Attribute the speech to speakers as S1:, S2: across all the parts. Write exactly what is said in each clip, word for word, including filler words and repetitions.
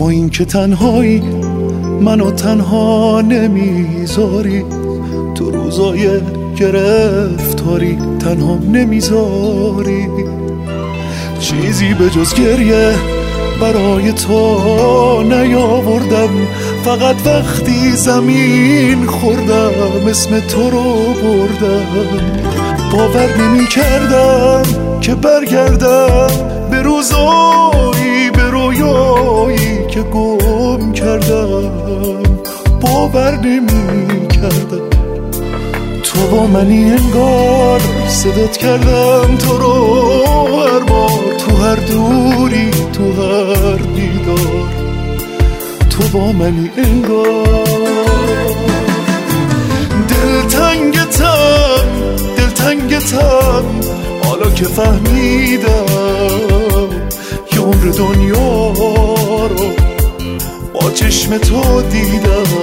S1: با این که تنهایی منو تنها نمیذاری، تو روزای گرفتاری تنها نمیذاری، چیزی به جز گریه برای تو نیاوردم، فقط وقتی زمین خوردم اسم تو رو بردم. باور نمی کردم که برگردم به روزایی به رویایی که گم کردم، باور نمی کردم تو با منی انگار، صدات کردم تو رو هر بار، تو هر دوری تو هر دیدار، تو با منی انگار. دلتنگتم دلتنگتم حالا که فهمیدم یه عمر دنیا رو با چشم تو دیدم.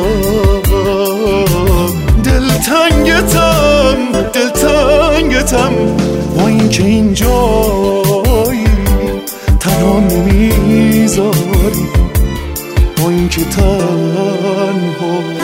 S1: دلتنگتم دلتنگتم با این که اینجایی تنها نمیذاری، با این که تنهایی.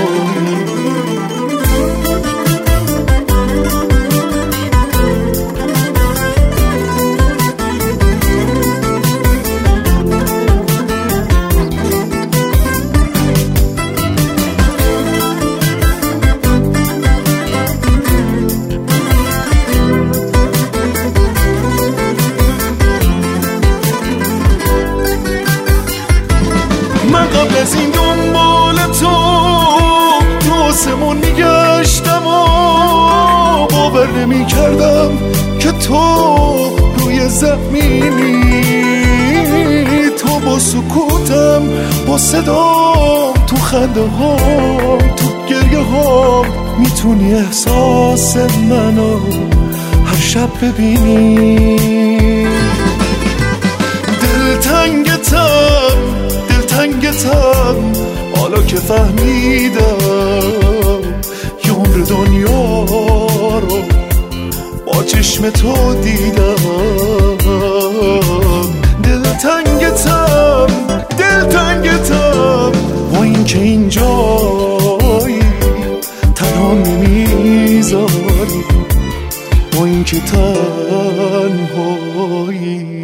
S1: من قبل از این دنبال تو تو آسمون میگشتم و باور نمی کردم که تو روی زمینی، تو با سکوتم با صدام تو خنده هام تو گریه هام میتونی احساس منو هر شب ببینی. دلتنگتم دلتنگتم حالا که فهمیدم یه عمر دنیا رو با چشم تو دیدم. دلتنگتم دلتنگتم با این که اینجایی تنها نمیذاری، با این که تنهایی.